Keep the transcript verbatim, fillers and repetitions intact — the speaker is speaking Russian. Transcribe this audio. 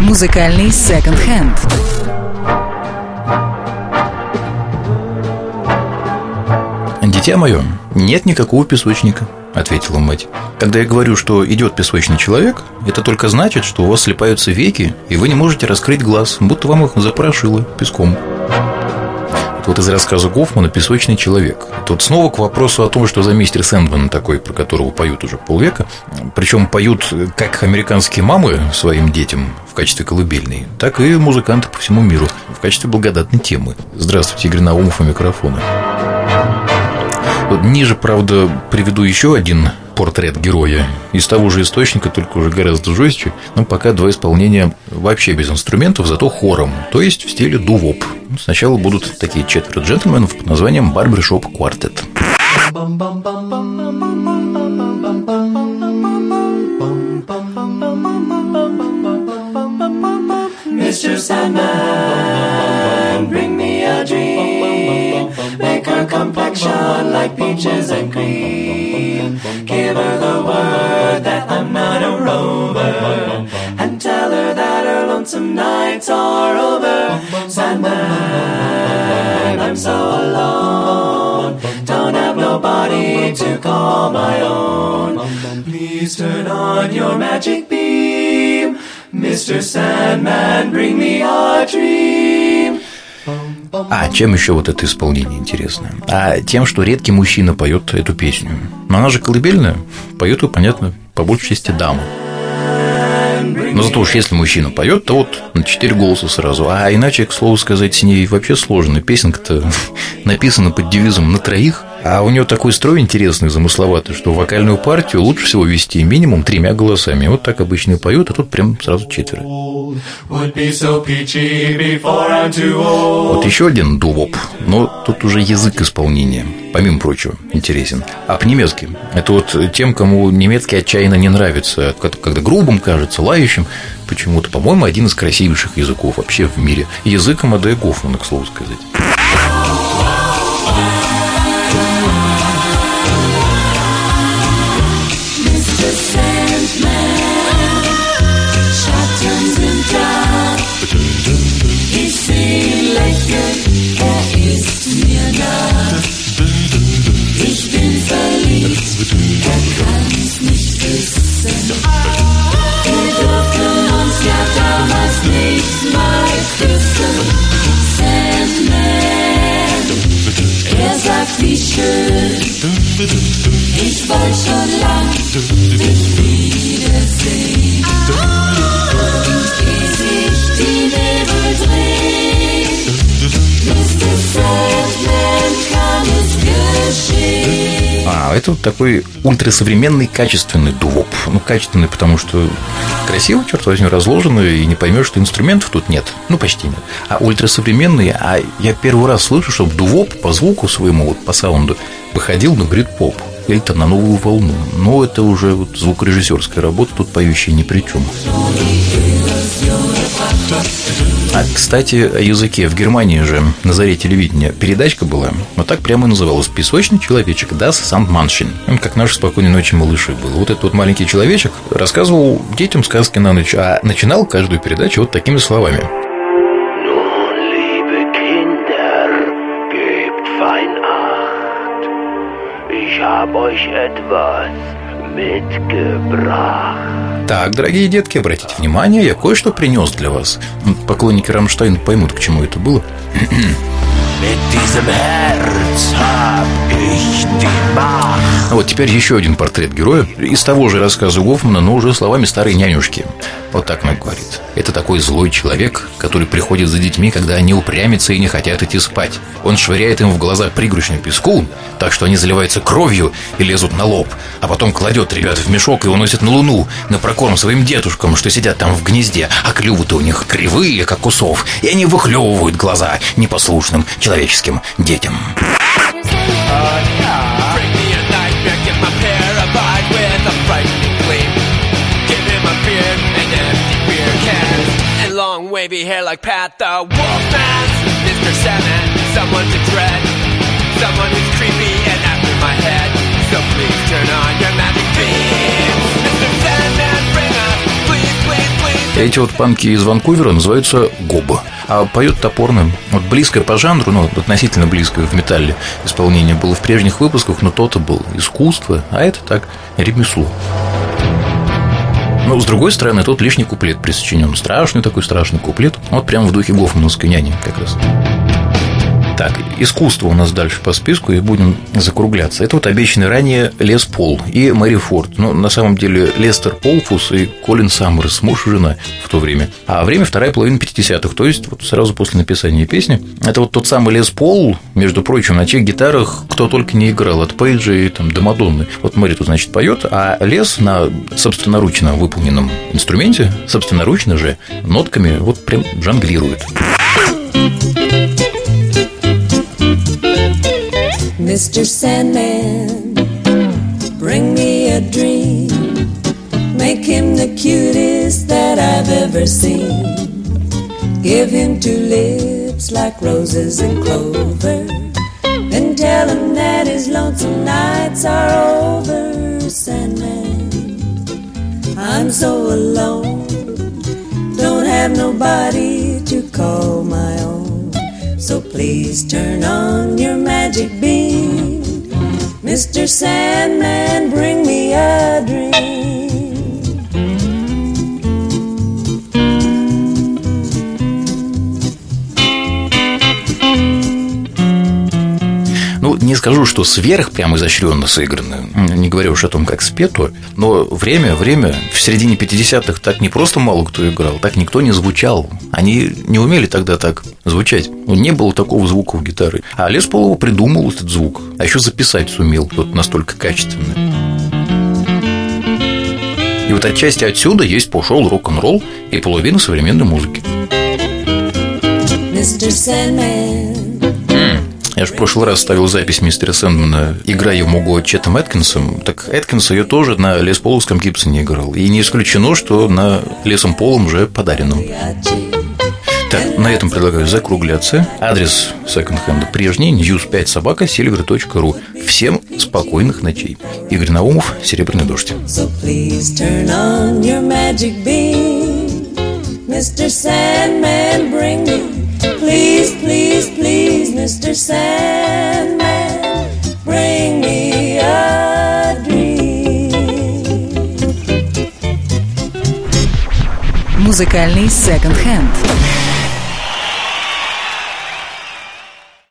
Музыкальный секонд-хенд. «Дитя мое, нет никакого песочника», — ответила мать. «Когда я говорю, что идет песочный человек, это только значит, что у вас слипаются веки, и вы не можете раскрыть глаз, будто вам их запорошило песком». Это вот из рассказа Гофмана «Песочный человек». Тут снова к вопросу о том, что за мистер Сэндман такой, про которого поют уже полвека. Причем поют как американские мамы своим детям в качестве колыбельной, так и музыканты по всему миру в качестве благодатной темы. Здравствуйте, Игорь Наумов у микрофона. Вот ниже, правда, приведу еще один портрет героя из того же источника, только уже гораздо жестче. Но пока два исполнения вообще без инструментов, зато хором, то есть в стиле ду-воп. Сначала будут такие четверо джентльменов под названием «Барбершоп Квартет». Mister Sandman, bring me a dream. Make her complexion like peaches and cream. Give her the word that I'm not a rover, and tell her that her lonesome nights are over. Sandman, I'm so alone, don't have nobody to call my own. Please turn on your magic beam, Mister Sandman, bring me a dream. А чем еще вот это исполнение интересно? А тем, что редкий мужчина поет эту песню. Но она же колыбельная, поет ее, понятно, по большей части дамы. Но зато уж если мужчина поет, то вот на четыре голоса сразу. А иначе, к слову сказать, с ней вообще сложно. Песенка-то написана под девизом «на троих». А у нее такой строй интересный, замысловатый, что вокальную партию лучше всего вести минимум тремя голосами. Вот так обычно и поют, а тут прям сразу четверо. Вот еще один ду-воп, но тут уже язык исполнения, помимо прочего, интересен. А по-немецки – это вот тем, кому немецкий отчаянно не нравится, когда грубым кажется, лающим, почему-то, по-моему, один из красивейших языков вообще в мире. Язык Амадея Гофмана, к слову сказать. Wie schön, ich wollte schon lang dich wiedersehen. Und ehe sich die Nebel drehen, Mister Sandman, kann es geschehen. А, это вот такой ультрасовременный, качественный ду-воп. Ну, качественный, потому что красиво, черт возьми, разложено, и не поймешь, что инструментов тут нет. Ну, почти нет. А ультрасовременный, а я первый раз слышу, чтобы ду-воп по звуку своему, вот по саунду, походил на брит-поп или там на новую волну. Но это уже вот звукорежиссерская работа, тут поющие ни при чем. А, кстати, о языке. В Германии же на заре телевидения передачка была, вот так прямо и называлась: «Песочный человечек Das Sandmännchen». Как наши «Спокойной ночи, малыши» было. Вот этот вот маленький человечек рассказывал детям сказки на ночь, а начинал каждую передачу вот такими словами: Nun, liebe Kinder, gebt fein Acht. Ich hab euch etwas mitgebracht. Так, дорогие детки, обратите внимание, я кое-что принес для вас. Поклонники Рамштайна поймут, к чему это было. Mit diesem Herz hab ich die Macht. Вот теперь еще один портрет героя из того же рассказа Гофмана, но уже словами старой нянюшки. Вот так она говорит: это такой злой человек, который приходит за детьми, когда они упрямятся и не хотят идти спать. Он швыряет им в глаза пригоршню песку, так что они заливаются кровью и лезут на лоб, а потом кладет ребят в мешок и уносит на луну на прокорм своим дедушкам, что сидят там в гнезде, а клювы-то у них кривые, как у сов, и они выхлевывают глаза непослушным человеческим детям. Wavy hair like Pat the Wolfman, Mister Sandman, someone to dread, someone who's creepy and after my head. So please turn on your magic beam, Mister Sandman, bring us, please, please, please. Эти вот панки из Ванкувера называются гоба, а поют топорным. Вот близкое по жанру, ну, относительно близкое в металле исполнение было в прежних выпусках, но то-то было искусство, а это так, ремесло. Но, с другой стороны, тут лишний куплет присочинен. Страшный такой страшный куплет. Вот прямо в духе гофмановской няни как раз. Так, искусство у нас дальше по списку, и будем закругляться. Это вот обещанный ранее Лес Пол и Мэри Форд. Ну, на самом деле, Лестер Полфус и Колин Саммерс, муж и жена в то время. А время вторая половина пятидесятых, то есть вот сразу после написания песни. Это вот тот самый Лес Пол, между прочим, на чьих гитарах кто только не играл, от Пейджа и там, до Мадонны. Вот Мэри тут, значит, поет, а Лес на собственноручно выполненном инструменте, собственноручно же, нотками вот прям жонглирует. Mister Sandman, bring me a dream. Make him the cutest that I've ever seen. Give him two lips like roses and clover, and tell him that his lonesome nights are over. Sandman, I'm so alone, don't have nobody to call my own. So please turn on your magic beam. Mister Sandman, bring me a dream. Ну, не скажу, что сверх прям изощренно сыграно, не говоря уж о том, как спето, но время, время, в середине пятидесятых так не просто мало кто играл, так никто не звучал. Они не умели тогда так звучать. Ну, не было такого звука у гитары. А Лес Пол придумал этот звук, а еще записать сумел, вот настолько качественно. И вот отчасти отсюда есть пошел рок-н-ролл и половина современной музыки. Mister Sandman. Я же в прошлый раз ставил запись мистера Сэндмана «Играй в Муго» Четом Эткинсом. Так Эткинс ее тоже на Лес Половском Гибсоне играл. И не исключено, что на Лесом Полом уже подаренном. Так, на этом предлагаю закругляться. Адрес секонд-хенда прежний: ньюс пять собака сильвер точка ру. Всем спокойных ночей. Игорь Наумов, «Серебряный дождь». So please turn on your magic beam. Mister Sandman, bring me. Please, please, please, Mister Sandman, bring me a dream. Музыкальный секонд-хенд.